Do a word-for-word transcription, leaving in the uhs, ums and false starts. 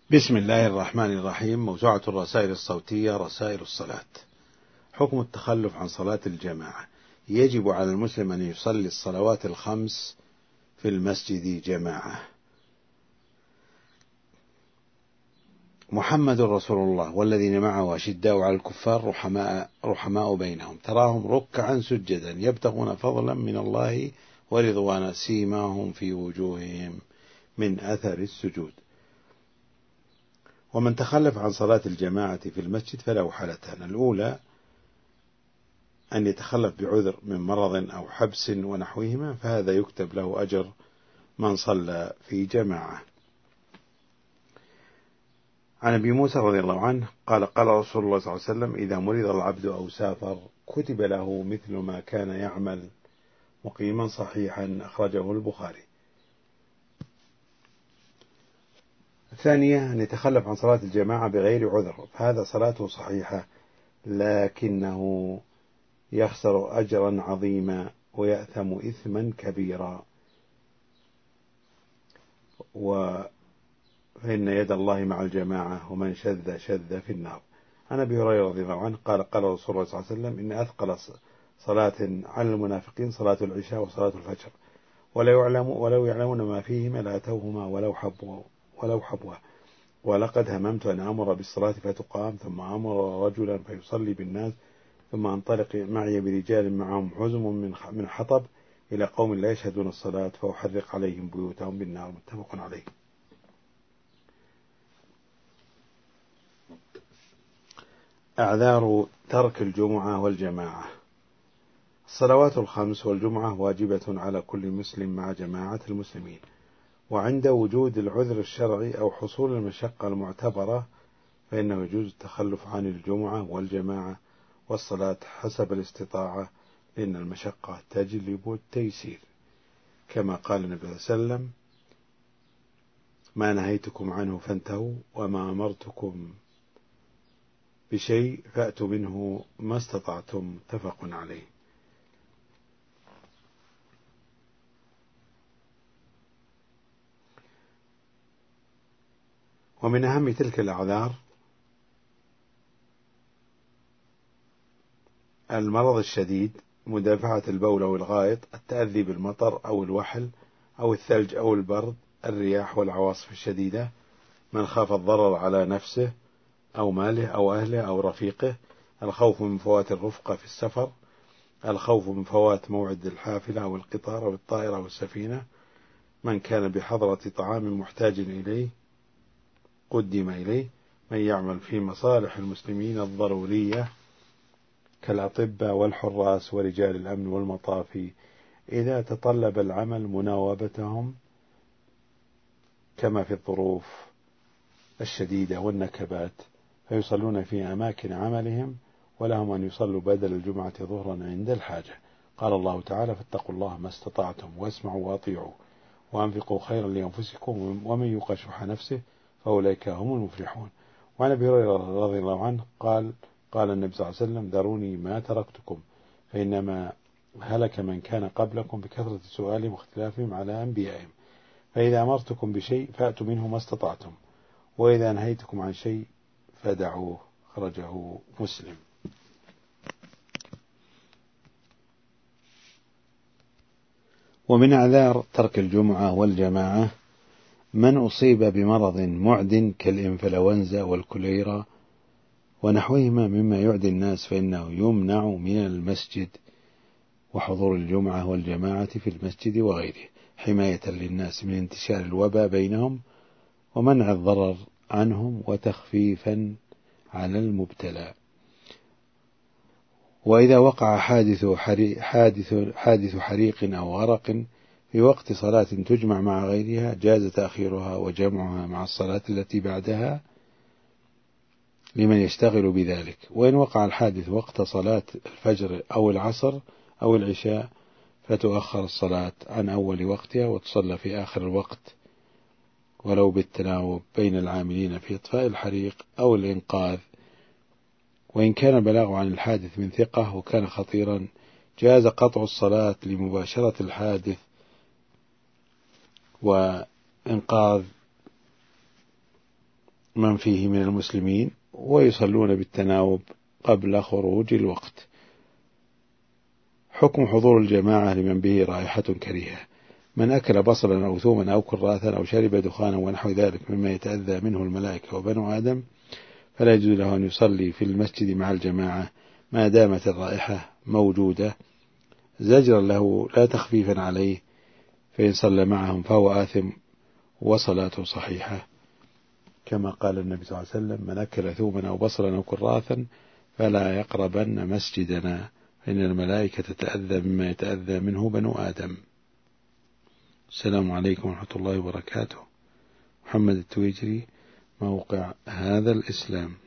بسم الله الرحمن الرحيم. موسوعة الرسائل الصوتية رسائل الصلاة. حكم التخلف عن صلاة الجماعة. يجب على المسلم أن يصلي الصلوات الخمس في المسجد جماعة. محمد رسول الله والذين معه أشداء على الكفار رحماء, رحماء بينهم تراهم ركعا سجدا يبتغون فضلا من الله ورضوانا سيماهم في وجوههم من أثر السجود. ومن تخلف عن صلاة الجماعة في المسجد فله حالتان: الأولى أن يتخلف بعذر من مرض أو حبس ونحوهما، فهذا يكتب له أجر من صلى في جماعة. عن أبي موسى رضي الله عنه قال قال رسول الله صلى الله عليه وسلم: إذا مرض العبد أو سافر كتب له مثل ما كان يعمل مقيما صحيحا. أخرجه البخاري. الثانية أن يتخلف عن صلاة الجماعة بغير عذر، فهذا صلاته صحيحة لكنه يخسر أجرا عظيما ويأثم إثما كبيرا، فإن يد الله مع الجماعة ومن شذ شذ في النار. عن أبي هريرة رضي الله عنه قال قال رسول الله صلى الله عليه وسلم: إن أثقل صلاة على المنافقين صلاة العشاء وصلاة الفجر، ولو يعلمون ولو يعلمون ما فيهما لأتوهما ولو حبوا ولو حبوا ولقد هممت أن أمر بالصلاة فتقام ثم أمر رجلا فيصلي بالناس ثم أنطلق معي برجال معهم حزم من حطب إلى قوم لا يشهدون الصلاة فأحرق عليهم بيوتهم بالنار. متفق عليه. أعذار ترك الجمعة والجماعة. الصلوات الخمس والجمعة واجبة على كل مسلم مع جماعة المسلمين، وعند وجود العذر الشرعي أو حصول المشقة المعتبرة فإنه يجوز التخلف عن الجمعة والجماعة والصلاة حسب الاستطاعة، لأن المشقة تجلب التيسير، كما قال النبي صلى الله عليه وسلم: ما نهيتكم عنه فانتهوا وما أمرتكم بشيء فأتوا منه ما استطعتم. متفق عليه. ومن أهم تلك الأعذار المرض الشديد، مدافعة البول أو الغائط، التأذي بالمطر أو الوحل أو الثلج أو البرد، الرياح والعواصف الشديدة، من خاف الضرر على نفسه أو ماله أو أهله أو رفيقه، الخوف من فوات الرفقة في السفر، الخوف من فوات موعد الحافلة أو القطار أو الطائرة أو السفينة، من كان بحضرة طعام محتاج إليه قدم إليه، من يعمل في مصالح المسلمين الضرورية كالأطباء والحراس ورجال الأمن والمطافي إذا تطلب العمل مناوبتهم، كما في الظروف الشديدة والنكبات، فيصلون في أماكن عملهم، ولهم أن يصلوا بدل الجمعة ظهرا عند الحاجة. قال الله تعالى: فاتقوا الله ما استطعتم واسمعوا وأطيعوا وأنفقوا خيرا لأنفسكم ومن يوق شح نفسه فأولئك هم المفلحون. وعن أبي هريرة رضي الله عنه قال قال النبي صلى الله عليه وسلم: ذروني ما تركتكم فإنما هلك من كان قبلكم بكثرة سؤالهم واختلافهم على أنبيائهم، فإذا أمرتكم بشيء فأتوا منه ما استطعتم، وإذا نهيتكم عن شيء فدعوه. خرجه مسلم. ومن أعذار ترك الجمعة والجماعة من أصيب بمرض معد كالإنفلونزا والكوليرا ونحوهما مما يعدي الناس، فإنه يمنع من المسجد وحضور الجمعة والجماعة في المسجد وغيره، حماية للناس من انتشار الوباء بينهم ومنع الضرر عنهم وتخفيفا على المبتلى. وإذا وقع حادث حادث حادث حريق أو غرق في وقت صلاة تجمع مع غيرها جاز تأخيرها وجمعها مع الصلاة التي بعدها لمن يشتغل بذلك. وإن وقع الحادث وقت صلاة الفجر أو العصر أو العشاء فتؤخر الصلاة عن أول وقتها وتصلى في آخر الوقت، ولو بالتناوب بين العاملين في إطفاء الحريق أو الإنقاذ. وإن كان البلاغ عن الحادث من ثقة وكان خطيرا جاز قطع الصلاة لمباشرة الحادث وإنقاذ من فيه من المسلمين، ويصلون بالتناوب قبل خروج الوقت. حكم حضور الجماعة لمن به رائحة كريهة: من أكل بصلا أو ثوما أو كراثا أو شرب دخانا ونحو ذلك مما يتأذى منه الملائكة وبنو آدم فلا يجوز له أن يصلي في المسجد مع الجماعة ما دامت الرائحة موجودة، زجرا له لا تخفيفا عليه، فإن صلى معهم فهو آثم وصلاته صحيحة، كما قال النبي صلى الله عليه وسلم: من أكل ثوما أو بصلا أو كراثا فلا يقربن مسجدنا فإن الملائكة تتأذى مما يتأذى منه بنو آدم. السلام عليكم ورحمة الله وبركاته. محمد التويجري، موقع هذا الإسلام.